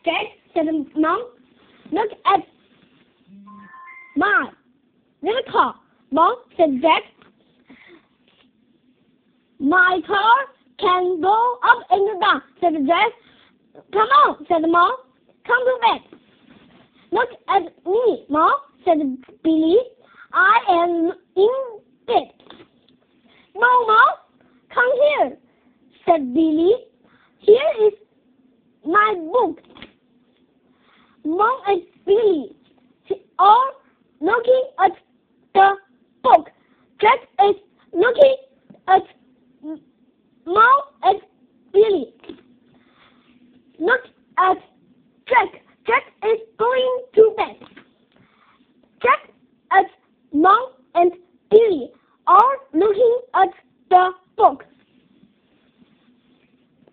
Jack, said Mom. Look at my little car. Mom, said Jack. My car can go up and down, said Jack. Come on, said Mom. Come to bed. Look at me, Mom, said Billy. I am in bed. No, Mom, come here, said Billy. Here is my book. Mom and Billy are looking at the book. Jack is looking at Mom and Billy. Look